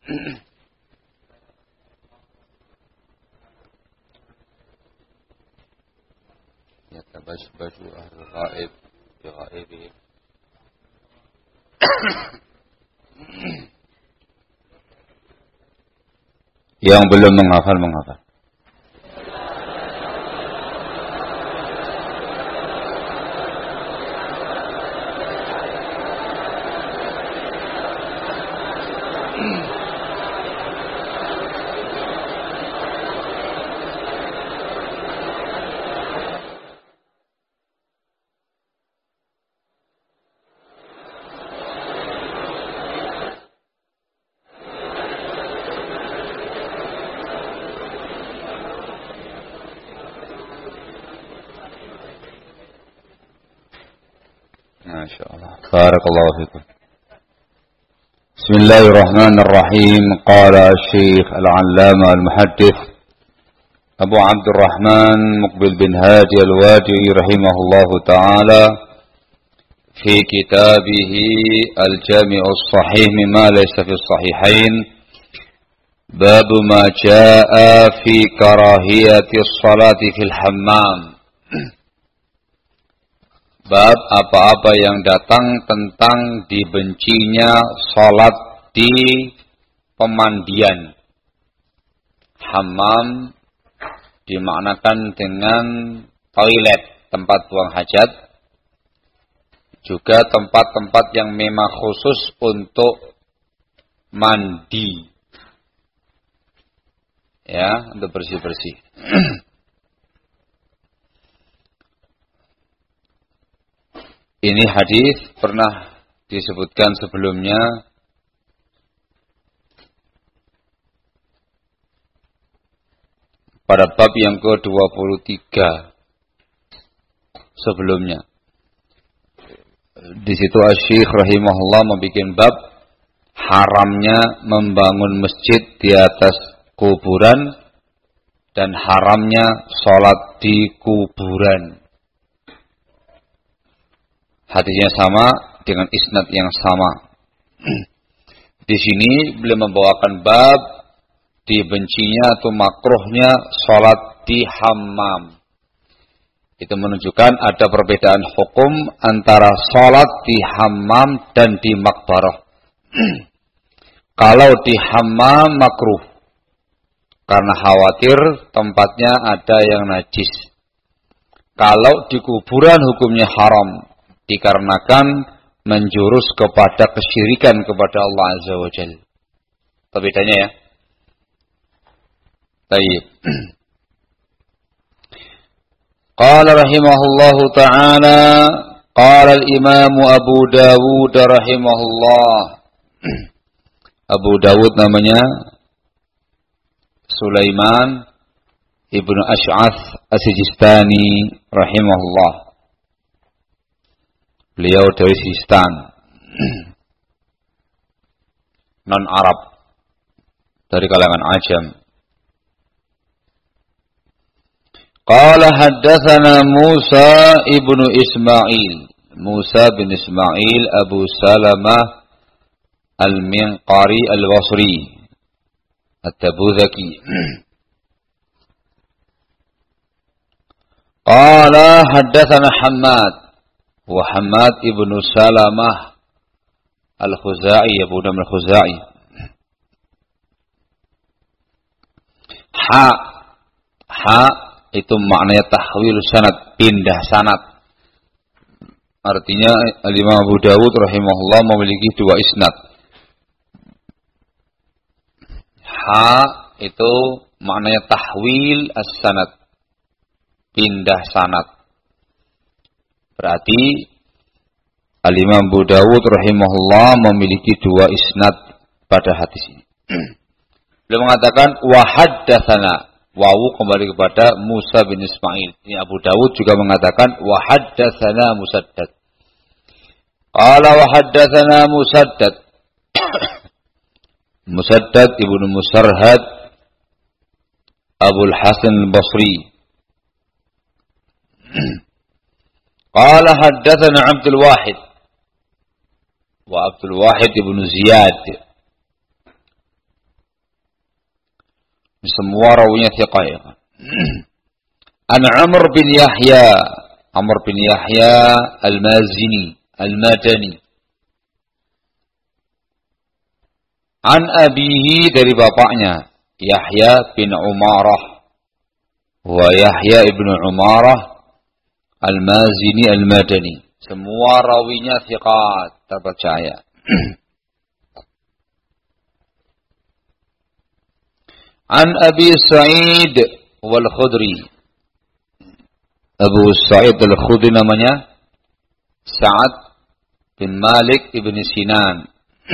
Yatabashbashu ahlul ghaib bi ghaibihim. Yang belum menghafal. Masyaallah. Barakallahu fikum. Bismillahirrahmanirrahim. Qala Syekh Al-'Allamah Al-Muhaddits Abu Abdurrahman Muqbil bin Hadi Al-Wadi'i rahimahullahu taala fi kitabih Al-Jami' As-Sahih mimma laysa fi as-sahihain bab ma jaa'a fi karahiyati as-salati fil hammam. Bab apa-apa yang datang tentang dibencinya salat di pemandian. Hammam dimaknakan dengan toilet, tempat buang hajat. Juga tempat-tempat yang memang khusus untuk mandi. Ya, untuk bersih-bersih. Ini hadis pernah disebutkan sebelumnya pada bab yang ke-23 sebelumnya. Di situ Asy-Syaikh rahimahullah membuat bab haramnya membangun masjid di atas kuburan dan haramnya salat di kuburan. Hadisnya sama dengan isnad yang sama. Di sini beliau membawakan bab dibencinya atau makruhnya salat di hammam. Itu menunjukkan ada perbedaan hukum antara salat di hammam dan di makbarah. Kalau di hammam makruh karena khawatir tempatnya ada yang najis. Kalau di kuburan hukumnya haram dikarenakan menjurus kepada kesyirikan kepada Allah Azza wa Jalla. Perbedaannya ya. Baik. Qala rahimahullahu ta'ala, qala al-Imam Abu Dawud rahimahullah. Abu Dawud namanya Sulaiman Ibnu Ash'ath As-Sijistani rahimahullah. Beliau dari Sistan, non-Arab, dari kalangan Ajam. Qala haddatsana Musa ibnu Ismail. Musa bin Ismail Abu Salamah Al-Minqari Al-Basri At-Tabuzaki. Qala haddatsana Hammad wa Hammad ibnu Salamah Al-Khuzai, Abu Dawud Al-Khuzai. Ha itu maknanya tahwil sanad, pindah sanad. Artinya Imam Abu Dawud rahimahullah memiliki dua isnad. Ha itu maknanya tahwil as-sanad, pindah sanad. Berarti Al-Imam Abu Dawud rahimahullah memiliki dua isnad pada hadis ini. Beliau mengatakan wa haddatsana, wawu kembali kepada Musa bin Ismail. Ini Abu Dawud juga mengatakan wa haddatsana Musaddad. Qala wa haddatsana Musaddad. Musaddad ibnu Musarhad Abul Hasan Al-Basri. Qala haddatsana Abdul Wahid wa Abdul Wahid ibnu Ziyad. Semua rawinya thiqah ya. An Amr bin Yahya Al-Mazini Al-Madani. An abihi, dari bapaknya, Yahya bin Umarah. Wa Yahya ibn Umarah Al-Mazini Al-Madani. Semua rawinya thiqat, terpercaya. An Abi Sa'id wal-Khudri. Abu Sa'id al-Khudri namanya Sa'ad bin Malik ibn Sinan.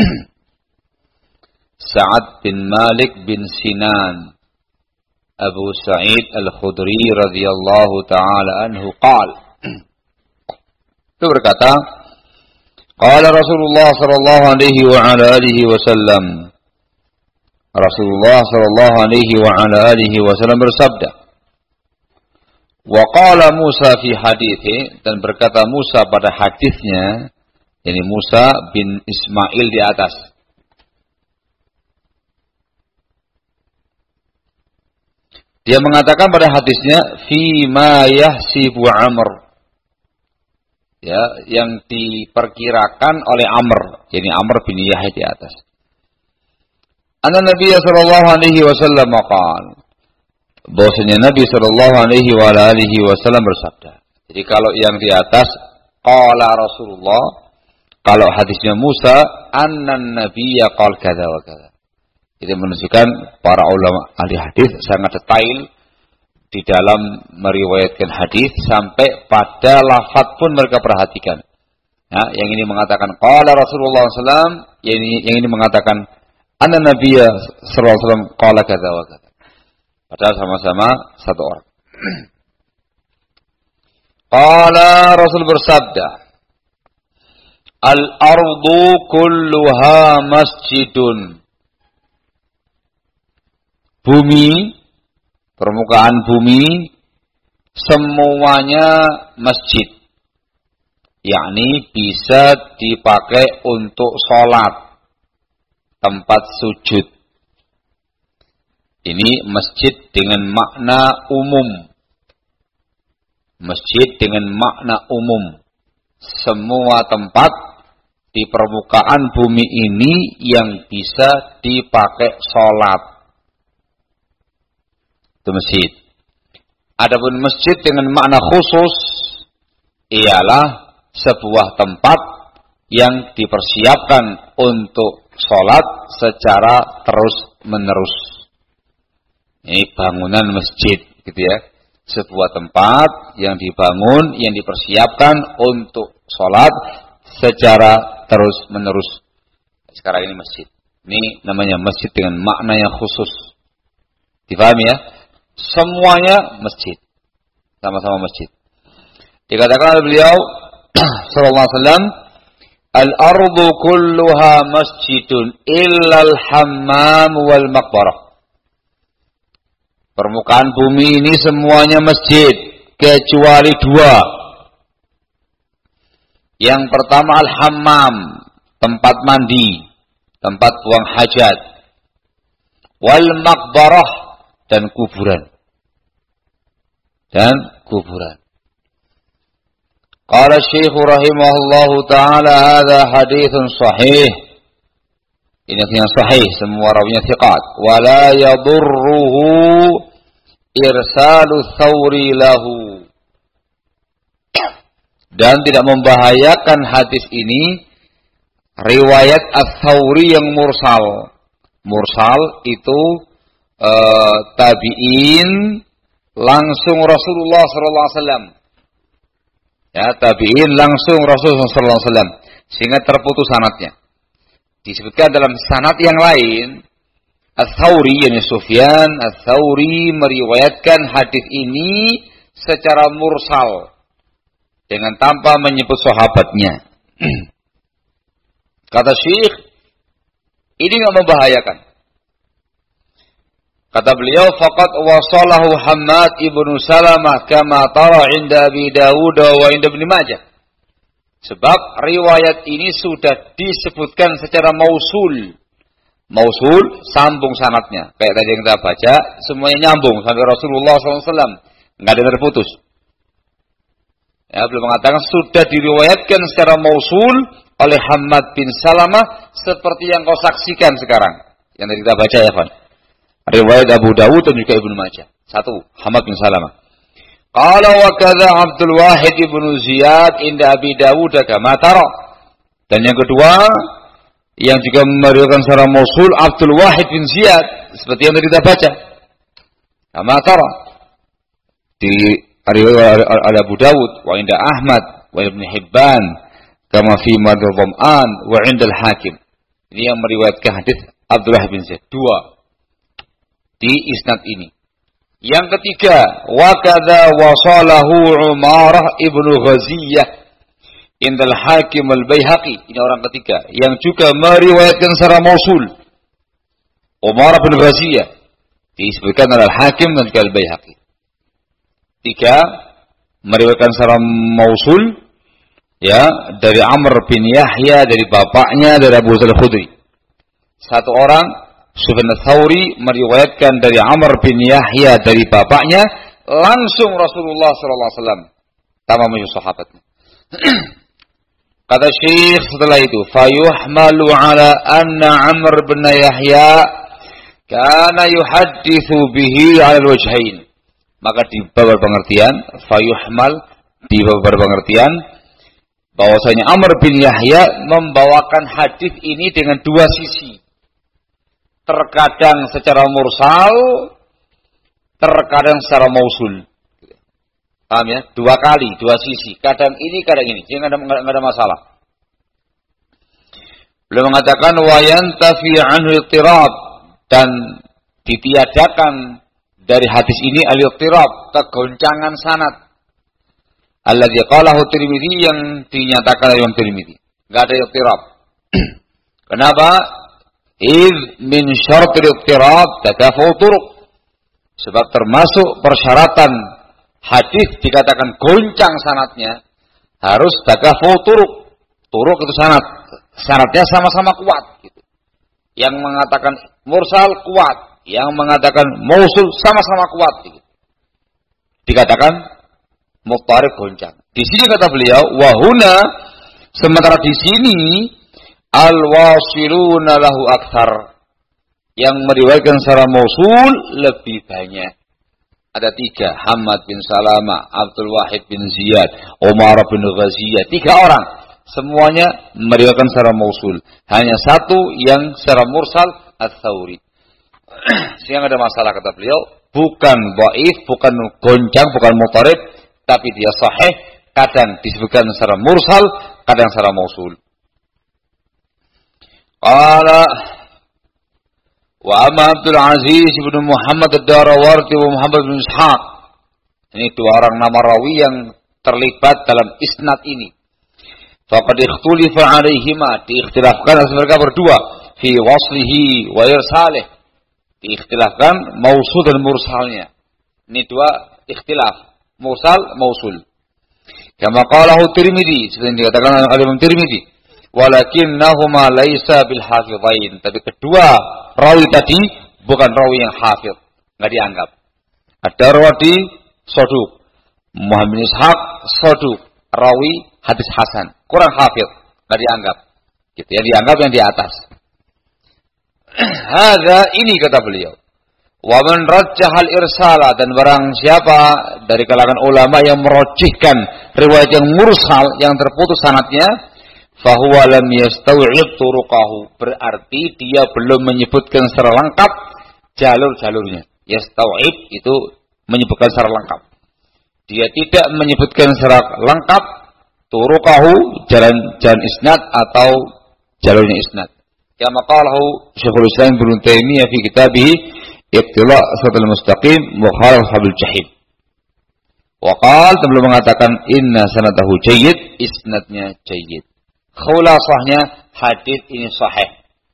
Sa'ad bin Malik bin Sinan Abu Sa'id al-Khudri radhiyallahu ta'ala anhu qala. Itu berkata, qala Rasulullah sallallahu alaihi wa ala alihi wasallam. Rasulullah sallallahu alaihi wa ala alihi wasallam bersabda, wa qala Musa fi hadithi, dan berkata Musa pada hadisnya, yakni Musa bin Ismail di atas. Dia mengatakan pada hadisnya, fi ma yahsibu Amr, ya, yang diperkirakan oleh Amr, yakni Amr bin Yahya di atas. Anna Nabi sallallahu alaihi wasallam qala, bahwasanya Nabi sallallahu alaihi wa alihi wasallam bersabda. Jadi kalau yang di atas qala Rasulullah, kalau hadisnya Musa annan nabiyya qala kadza wa kadza. Itu menunjukkan para ulama ahli hadis sangat detail di dalam meriwayatkan hadis sampai pada lafaz pun mereka perhatikan. Ya, yang ini mengatakan qala Rasulullah sallallahu, yang ini mengatakan anna nabiyya sallallahu alaihi wasallam qala kadza wa kadza. Padahal sama-sama satu orang. Qala, Rasul bersabda, al-ardu kulluha masjidun. Bumi, permukaan bumi, semuanya masjid. Yakni bisa dipakai untuk sholat, tempat sujud. Ini masjid dengan makna umum. Masjid dengan makna umum. Semua tempat di permukaan bumi ini yang bisa dipakai sholat. Itu masjid. Adapun masjid dengan makna khusus ialah sebuah tempat yang dipersiapkan untuk sholat secara terus-menerus. Ini bangunan masjid, gitu ya. Sebuah tempat yang dibangun, yang dipersiapkan untuk sholat secara terus-menerus. Sekarang ini masjid. Ini namanya masjid dengan makna yang khusus. Difahami ya? Semuanya masjid. Sama-sama masjid. Dikatakan oleh beliau sallallahu alaihi wasallam, al-ardu kulluha masjidun illal hammam wal maqbarah. Permukaan bumi ini semuanya masjid kecuali dua. Yang pertama al-hammam, tempat mandi, tempat buang hajat. Wal maqbarah, dan kuburan. Dan kuburan. Qala Syekh rahimahullahu taala, hadza haditsun sahih. Ini yang sahih, semua rawinya thiqat. Wa la yadurruhu irsalu thawri lahu. Dan tidak membahayakan hadis ini riwayat ats-Tsawri yang mursal. Mursal itu tabi'in langsung Rasulullah sallallahu alaihi wasallam. Ya, tabi'in langsung Rasulullah sallallahu alaihi wasallam, sehingga terputus sanadnya. Disebutkan dalam sanad yang lain, Ats-Tsawri, yani Sufyan Ats-Tsawri meriwayatkan hadis ini secara mursal dengan tanpa menyebut sahabatnya. Kata Syekh, ini enggak membahayakan. Kata beliau, faqad wasalahu Hammad ibnu Salamah kama tara inda Abi Dawud wa inda Ibnu Majah. Sebab riwayat ini sudah disebutkan secara mausul. Mausul, sambung sanadnya. Kayak tadi yang kita baca, semuanya nyambung sampai Rasulullah SAW. Nggak ada terputus. Ya, beliau mengatakan sudah diriwayatkan secara mausul oleh Hammad bin Salamah seperti yang kau saksikan sekarang. Yang tadi kita baca ya, Fan. Riwayat Abu Dawud dan juga Ibnu Majah. Satu, Hammad bin Salamah. Qala wa kadza Abdul Wahid ibnu Ziyad inda Abi Dawud kama tara. Dan yang kedua, yang juga meriwayatkan secara mausul Abdul Wahid bin Ziyad seperti yang tadi kita baca. Kama tara. Di riwayat Abu Dawud wa inda Ahmad wa Ibnu Hibban kama fi Madhhab'an wa inda al-Hakim. Ini yang meriwayatkan hadis Abdullah bin Ziyad. Dua di isnad ini. Yang ketiga, wa kadza wasalahu Umarah ibnu Ghaziyah indal Hakim al-Baihaqi. Ini orang ketiga yang juga meriwayatkan secara mausul. Umarah bin Ghaziyah disebutkan oleh Hakim dan juga al-Baihaqi. Tiga, meriwayatkan secara mausul ya dari Amr bin Yahya dari bapaknya dari Abu Sa'id al-Khudri. Satu orang Sufyan ats-Tsauri meriwayatkan dari Amr bin Yahya dari bapaknya langsung Rasulullah sallallahu alaihi wasallam tamam sahabatnya. Kata Syekh setelah itu, fayuhmalu ala anna Amr bin Yahya kana yuhadditsu bihi 'ala al-wajhain. Maka di beberapa pengertian, fayuhmal di beberapa pengertian bahwasanya Amr bin Yahya membawakan hadis ini dengan dua sisi. Terkadang secara mursal, terkadang secara mausul. Paham ya? Dua kali, dua sisi. Kadang ini, kadang ini. Jadi nggak ada masalah. Beliau mengatakan wa yantafi anhu al-tirab, dan ditiadakan dari hadis ini al-tirab, kegoncangan sanad. Alladzi qalahu Tirmidzi, yang dinyatakan oleh Imam Tirmidzi. Enggak ada tirab. Kenapa? Iz min syaratil ittirab takafu turuq. Sebab termasuk persyaratan hadis dikatakan goncang sanadnya harus takafu turuq. Turuq itu sanad. Sanadnya sama-sama kuat gitu. Yang mengatakan mursal kuat, yang mengatakan mausul sama-sama kuat gitu. Dikatakan muttarid goncang. Di sini kata beliau wahuna, sementara di sini al-wasiluna lahu akthar, yang meriwayatkan secara mausul lebih banyak. Ada tiga, Hammad bin Salamah, Abdul Wahid bin Ziyad, Umar bin Ghaziyah. Tiga orang, semuanya meriwayatkan secara mausul. Hanya satu yang secara mursal, Ats-Tsauri. Sehingga ada masalah kata beliau, bukan dhaif, bukan goncang, bukan mutarid, tapi dia sahih, kadang disebutkan secara mursal, kadang secara mausul. Qala wa amma Abdul Aziz bin Muhammad ad-Darawardi wa Muhammad bin Ishaq. Ini dua orang nama rawi yang terlibat dalam isnad ini. Faqad ikhtulifa alaihima, diikhtilafkan mereka berdua fi waslihi wa irsalih. Diikhtilafkan mausul dan mursalnya. Ini dua ikhtilaf, mursal, mausul. Kama qalahu Tirmidzi, seperti dikatakan oleh Imam Tirmidzi. Walakinnahuma laisa bil hafidhain. Tapi kedua rawi tadi bukan rawi yang hafidh, enggak dianggap. Ad-Darwardi saduq, Muhammad bin Ishaq saduq, rawi hadis hasan, kurang hafidh, enggak dianggap. Gitu ya, dianggap yang di atas. Hadza, ini kata beliau. Wa man rajjahal irsala, dan barang siapa dari kalangan ulama yang merojihkan riwayat yang mursal, yang terputus sanadnya, fahuwa lam yastaw'id turuqahu, berarti dia belum menyebutkan secara lengkap jalur-jalurnya. Yastaw'id itu menyebutkan secara lengkap. Dia tidak menyebutkan secara lengkap turuqahu, jalan isnad atau jalurnya isnad. Kama qalahu Syekhul Islam Ibnu Taimiyah fi kitabih Iqtila' Shiratal Mustaqim Mukhalaf Ashabil Jahim. Wa qala, beliau mengatakan inna sanadahu jayyid, isnadnya jayyid. Khulasahnya hadis ini sahih.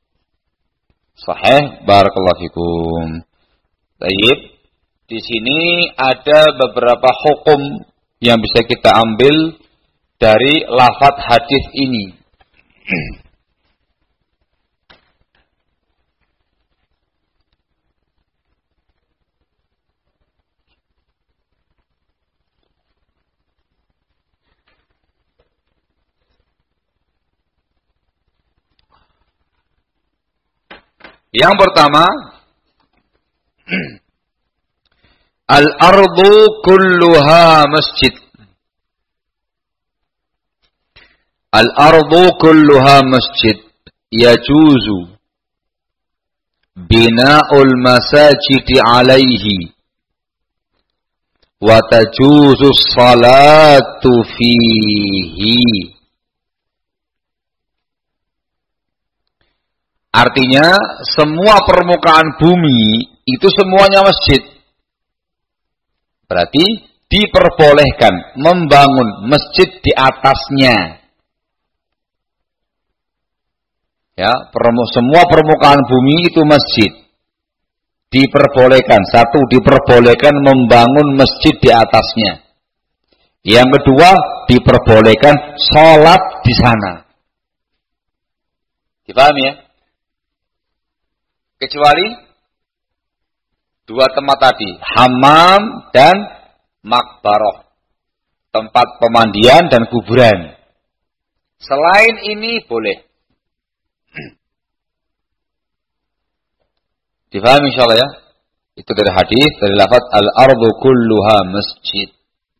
Sahih, barakallahu fikum. Baik, di sini ada beberapa hukum yang bisa kita ambil dari lafaz hadis ini. Yang pertama, al-ardu kulluha masjid. Al-ardu kulluha masjid. Yajuzu bina'ul masajidi alaihi. Wa tajuzu salatu fihi. Artinya, semua permukaan bumi itu semuanya masjid. Berarti diperbolehkan membangun masjid di atasnya. Ya, semua permukaan bumi itu masjid. Diperbolehkan. Satu, diperbolehkan membangun masjid di atasnya. Yang kedua, diperbolehkan sholat di sana. Dipahami ya? Kecuali dua tempat tadi, hammam dan makbaroh. Tempat pemandian dan kuburan. Selain ini boleh. Difahami insyaallah ya? Itu dari hadis, dari lafaz al-ardu kulluha masjid.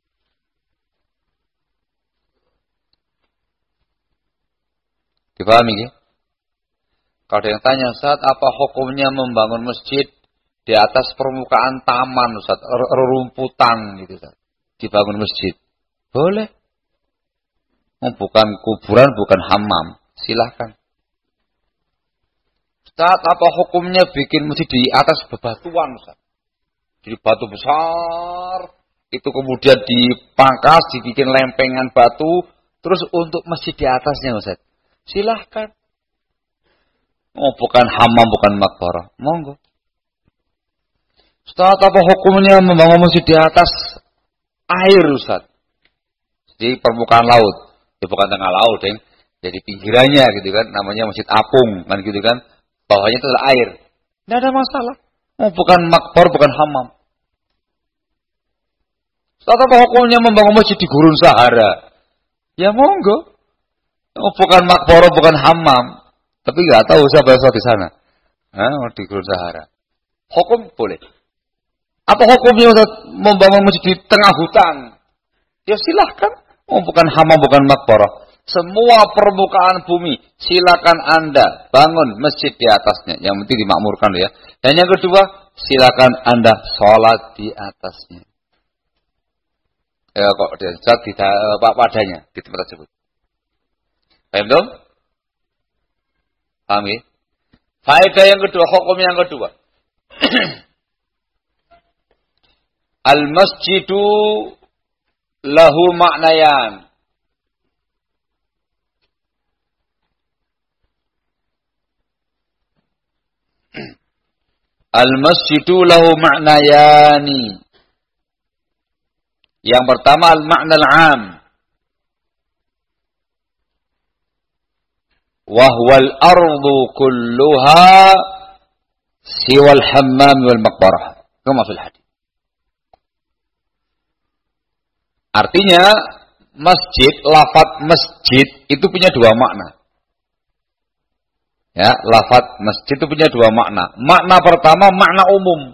Difahami ya? Kalau ada yang tanya, Ustaz, apa hukumnya membangun masjid di atas permukaan taman, Ustaz, rerumputan gitu, Ustaz. Dibangun masjid. Boleh. Bukan kuburan, bukan hammam. Silahkan. Ustaz, apa hukumnya bikin masjid di atas bebatuan, Ustaz? Jadi batu besar, itu kemudian dipangkas, dibikin lempengan batu, terus untuk masjid di atasnya, Ustaz. Silahkan. Bukan hammam, bukan makbarah. Monggo. Ustaz, apa hukumnya membangun masjid di atas air, Ustaz? Di permukaan laut. Ya bukan tengah laut, Deng. Jadi pinggirannya gitu kan, namanya masjid apung, kan gitu kan. Bawahnya itu adalah air. Tidak ada masalah. Bukan makbar, bukan hammam. Ustaz, apa hukumnya membangun masjid di Gurun Sahara? Ya monggo. Bukan makbar, bukan hammam. Tapi nggak tahu siapa yang di sana. Di Gurun Sahara. Hukum boleh. Apa hukumnya Ustaz membangun masjid di tengah hutan? Ya silahkan. Bukan hammam, bukan makbar. Semua permukaan bumi, silakan Anda bangun masjid di atasnya. Yang penting dimakmurkan ya. Dan yang kedua, silakan Anda sholat di atasnya. Kok padanya di tempat tersebut. Paham dong? Paham ya? Faedah yang kedua, hukum yang kedua. Al-masjidu lahu maknayan. Al-masjidu lahu ma'nayani. Yang pertama al-ma'na al-'am. Wa huwa al-ardu kulluha siwa al-hammam wal maqbarah. Kama fil hadis. Artinya masjid, lafaz masjid itu punya dua makna. Ya, lafaz masjid itu punya dua makna. Makna pertama, makna umum.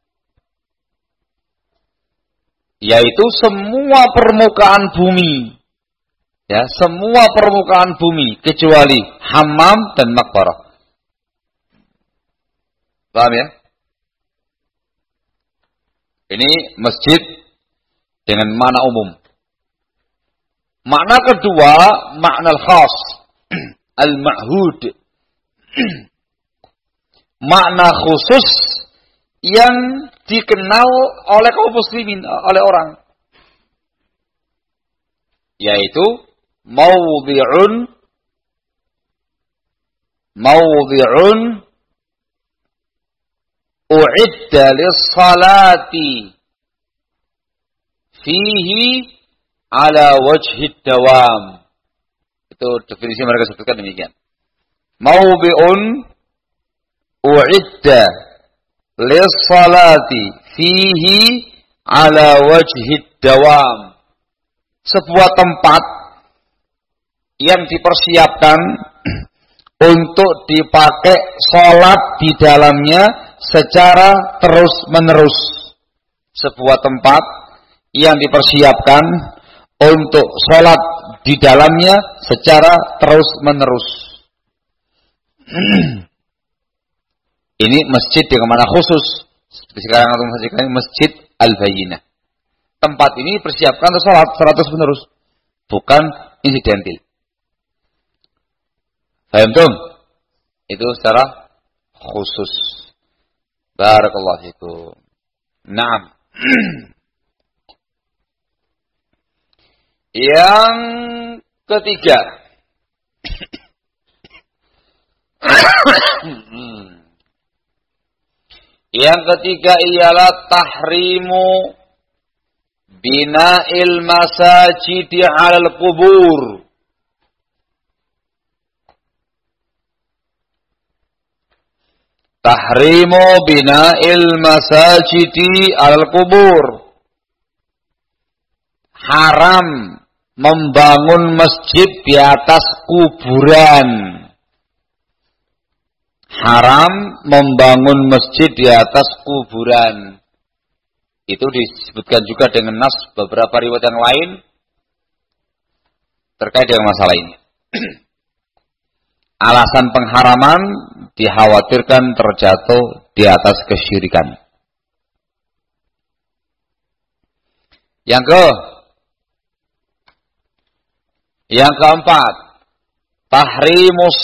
Yaitu semua permukaan bumi. Ya, semua permukaan bumi kecuali hammam dan makbarah. Paham ya? Ini masjid dengan makna umum. Makna kedua, makna al-khas, al-ma'hud. Makna khusus yang dikenal oleh kaum muslimin, oleh orang. Yaitu mawdi'un u'idda lis-salati fihi ala wajhi dawam. Itu definisi mereka sebutkan demikian. Mawdi'un u'idda lis-salati fihi ala wajhi dawam. Sebuah tempat yang dipersiapkan untuk dipakai sholat di dalamnya secara terus-menerus. Sebuah tempat yang dipersiapkan untuk sholat di dalamnya secara terus-menerus. Ini masjid dengan mana khusus. Seperti sekarang atau masjid Al-Bayyinah. Tempat ini dipersiapkan untuk sholat secara terus-menerus. Bukan insidental. Paham tuh? Itu secara khusus. Barakallahu fikum. Naam. Yang ketiga. Yang ketiga ialah tahrimu bina'il masajidi 'alal qubur. Tahrimu bina'il masajidi 'alal qubur. Haram membangun masjid di atas kuburan. Haram membangun masjid di atas kuburan. Itu disebutkan juga dengan nas beberapa riwayat yang lain terkait dengan masalah ini. Alasan pengharaman dikhawatirkan terjatuh di atas kesyirikan. Yang keempat, tahrimus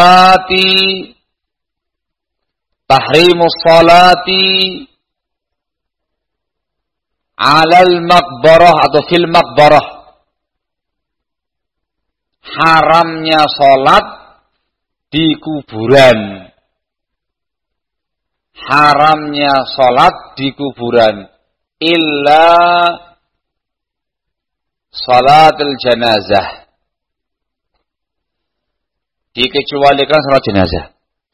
salati alal maqbarah atau fil maqbarah. Haramnya salat di kuburan. Haramnya salat di kuburan illa salatul janazah. Dikecualikan salat jenazah.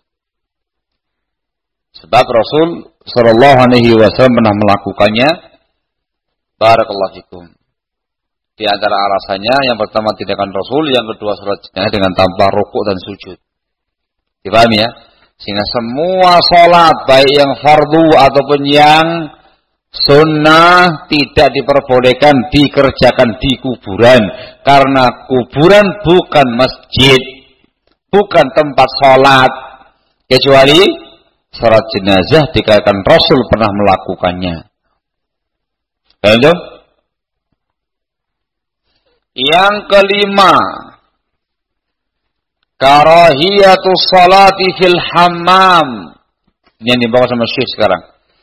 Sebab Rasul sallallahu alaihi wasallam pernah melakukannya. Barakallahu fikum. Di antara alasannya yang pertama tindakan Rasul, yang kedua salat jenazah dengan tanpa rukuk dan sujud. Dipahami ya? Sehingga semua salat baik yang fardu ataupun yang sunnah tidak diperbolehkan dikerjakan di kuburan, karena kuburan bukan masjid, bukan tempat salat, kecuali salat jenazah dikatakan Rasul pernah melakukannya. Paham? Yang kelima, karahiyatus salati fil hammam. Ini yang dibawa sama Syekh sekarang.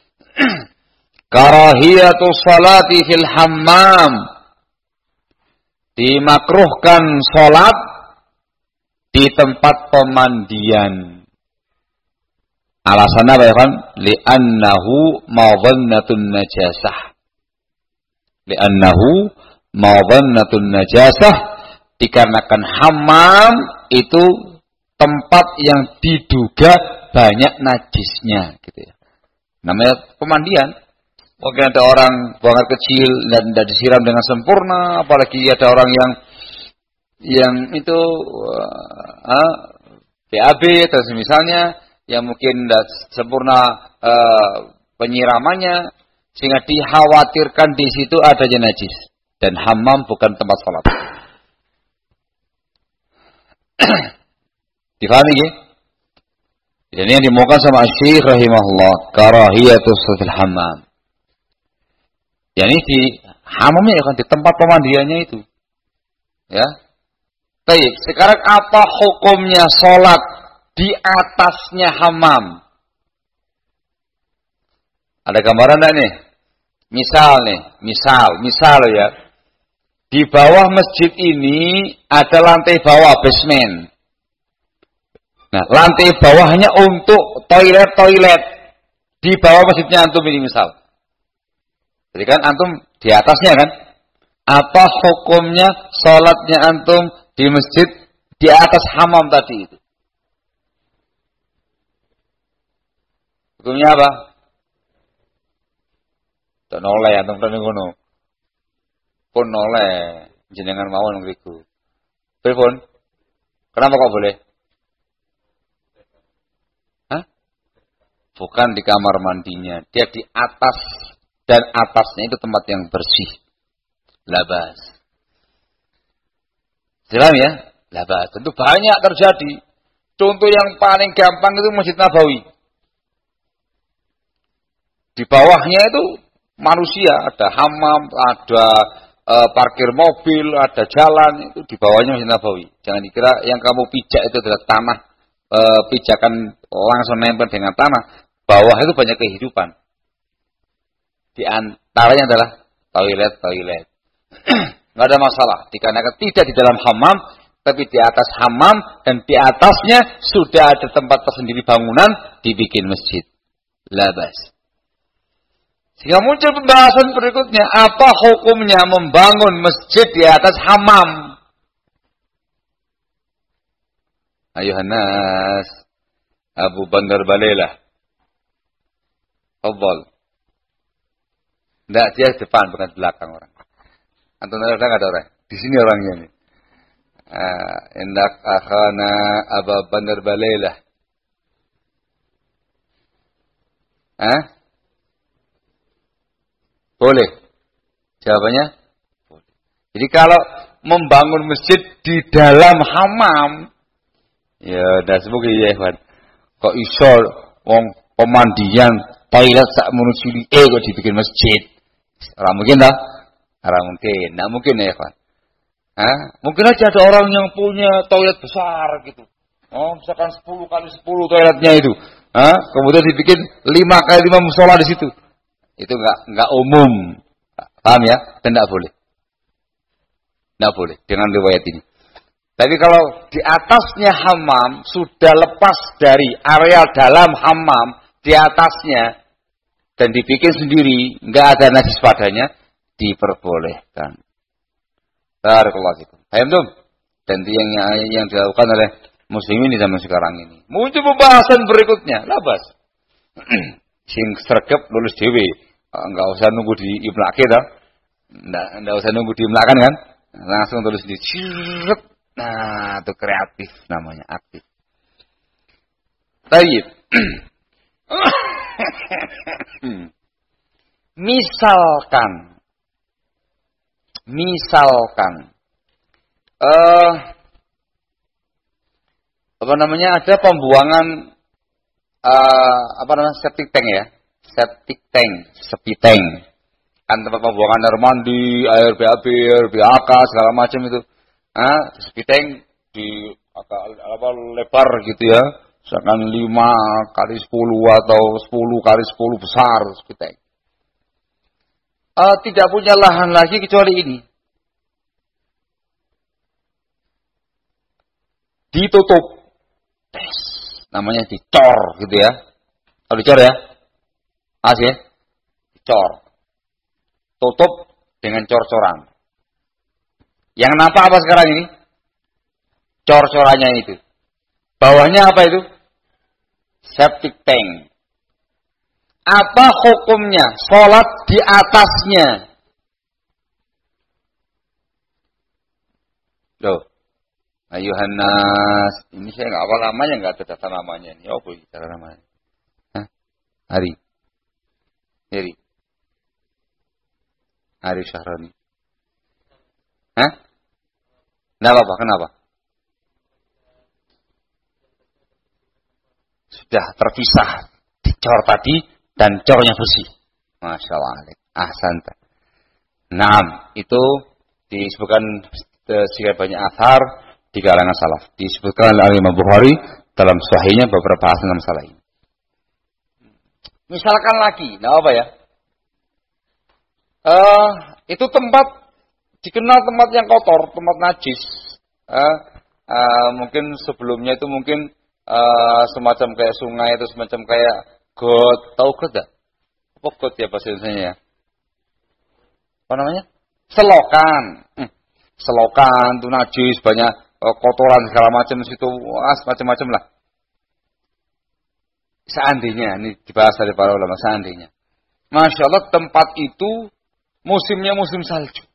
Karahiyatus salati fil hammam. Dimakruhkan salat di tempat pemandian. Alasannya apa ya kan? Li'annahu mawannatun najasah. Li'annahu mawannatun najasah. Dikarenakan hammam itu tempat yang diduga banyak najisnya, gitu ya. Namanya pemandian. Mungkin ada orang buang air kecil dan tidak disiram dengan sempurna, apalagi ada orang yang itu BAB atau misalnya yang mungkin tidak sempurna penyiramannya, sehingga dikhawatirkan di situ adanya najis. Dan hammam bukan tempat salat. Difahami ya? Ini yang dimaukan sama Syekh rahimahullah, karahiyatus fil hammam. Yani di hammamnya kan di tempat pemandiannya itu. Ya. Baik, sekarang apa hukumnya salat di atasnya hammam? Ada gambaran enggak nih? Misal ya. Di bawah masjid ini ada lantai bawah, basement. Nah, lantai bawahnya untuk toilet. Di bawah masjidnya antum ini misal. Jadi kan antum di atasnya kan? Apa hukumnya salatnya antum di masjid di atas hammam tadi itu? Hukumnya apa? Tak noleh antum kan ngono. Pun noleh jenengan mawon ngriku. Pripun? Kenapa kok boleh? Bukan di kamar mandinya. Dia di atas. Dan atasnya itu tempat yang bersih. Labas. Jelas ya? Labas. Tentu banyak terjadi. Contoh yang paling gampang itu Masjid Nabawi. Di bawahnya itu manusia. Ada hammam, ada parkir mobil, ada jalan. Itu di bawahnya Masjid Nabawi. Jangan dikira yang kamu pijak itu adalah tanah. Pijakan langsung nempel dengan tanah. Bawah itu banyak kehidupan. Di antaranya adalah toilet. Nggak ada masalah. Dikarenakan tidak di dalam hammam, tapi di atas hammam dan di atasnya sudah ada tempat tersendiri bangunan dibikin masjid. Labas. Sehingga muncul pembahasan berikutnya, apa hukumnya membangun masjid di atas hammam? Ayuhannas, Abu Bandar Balelah. Fadhal. Tidak, dia depan, bukan belakang orang. Antum ada nggak ada orang? Di sini orangnya nih. Indak akhana Abu Bandar Balelah. Boleh? Jawabannya? Boleh. Jadi kalau membangun masjid di dalam hammam, ya dah semoga ya Ikhwan. Kok iso wong pemandian toilet sak menuju kok dibikin masjid? Ora mungkin lah. Ora mungkin. Nah mungkin ya Ikhwan. Mungkin aja ada orang yang punya toilet besar gitu. Oh, misalkan 10 kali 10 toiletnya itu. Kemudian dibikin 5 kali 5 musola di situ. Itu enggak umum. Paham ya? Dan enggak boleh. Enggak boleh dengan riwayat ini. Tapi kalau di atasnya hammam sudah lepas dari area dalam hammam, di atasnya dan dibikin sendiri, enggak ada najis padanya, diperbolehkan. Barakallahu fikum. Paham belum? Dan itu yang dilakukan oleh muslimin di zaman sekarang ini. Muncul pembahasan berikutnya, labas. Sing sregep lulus dhewe. Enggak usah nunggu di imlak dah. Enggak usah nunggu di imlakan kan? Langsung tulis di ciret. Nah, itu kreatif namanya, aktif. Baik. Misalkan ada pembuangan septic tank ya. Septic tank, sepi tank. Kan tempat pembuangan air mandi, air BAB, air BAK segala macam itu. Sepi tank di lebar gitu ya. Misalkan 5 kali 10 atau 10 kali 10 besar sepi tank. Tidak punya lahan lagi kecuali ini. Ditutup. Namanya dicor gitu ya. Kalau dicor ya. Ya. Dicor. Tutup dengan cor-coran. Yang nampak apa sekarang ini? Cor-corannya itu. Bawahnya apa itu? Septic tank. Apa hukumnya? Sholat di atasnya. Loh. Ayuhannas. Ini saya nggak apa namanya, nggak ada data namanya. Ini apa cara namanya? Hari Syahrani. Kenapa? Sudah terpisah. Dicor tadi dan cornya bersih. Masya Allah. Ahsanta. Naam. Itu disebutkan sekian banyak athar di kalangan salaf. Disebutkan oleh Imam Bukhari dalam sahihnya beberapa bahas tentang masalah ini. Misalkan lagi, apa ya? Itu tempat dikenal tempat yang kotor, tempat najis. Mungkin sebelumnya itu mungkin semacam kayak sungai atau semacam kayak got, tahu got enggak? Apa got ya bahasa Indonesianya ya? Apa namanya? Selokan. Selokan itu najis, banyak kotoran segala macam situ, macam-macam lah. Seandainya, ini dibahas dari para ulama, seandainya. Masya Allah, tempat itu musimnya musim salju.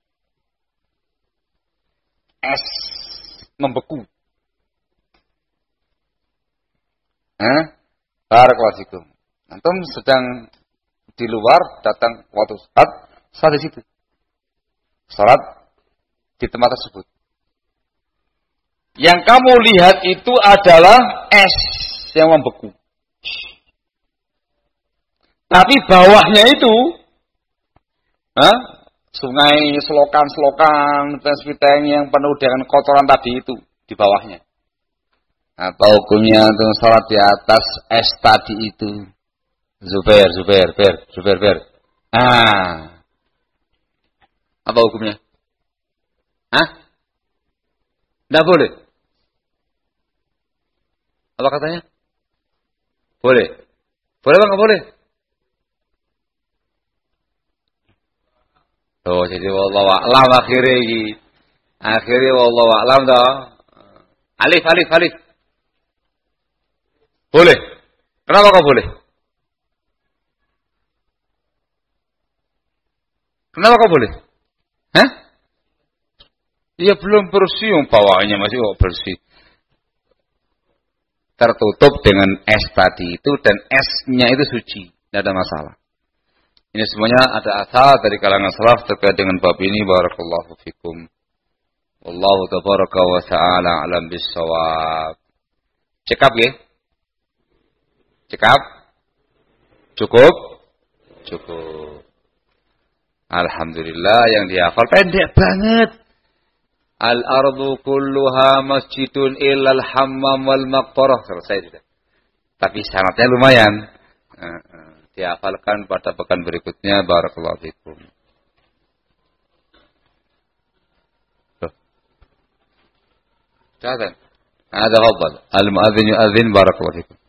Es membeku. Barakallahu fikum. Antum sedang di luar, datang waktu salat di situ. Salat di tempat tersebut. Yang kamu lihat itu adalah es yang membeku. Tapi bawahnya itu, sungai, selokan-selokan, dan yang penuh dengan kotoran tadi itu di bawahnya. Apa hukumnya untuk salat di atas es tadi itu? Zubair. Apa hukumnya? Tidak boleh. Apa katanya? Boleh. Boleh apa nggak boleh? Oh, jadi wallahu a'lam akhirnya wallahu a'lam dah. Alif. Boleh. Kenapa kau boleh? Kenapa kau boleh? Iya belum bersih, bawahnya masih bersih. Tertutup dengan es tadi itu dan esnya itu suci, tidak ada masalah. Ini semuanya ada asal dari kalangan salaf terkait dengan bab ini. Barakallahu fikum. Wallahu tabaraka wa ta'ala alam bissawab. Cekap ya? Cekap? Cukup? Alhamdulillah yang dihafal pendek banget. Al-ardu kulluha masjidun illal hammam wal maqbarah. Selesai sudah. Tapi syaratnya lumayan. Dihafalkan pada pekan berikutnya. Barakallahu fikum. Ada khafal. Al-mu'adzin yu'adzin. Barakallahu fikum.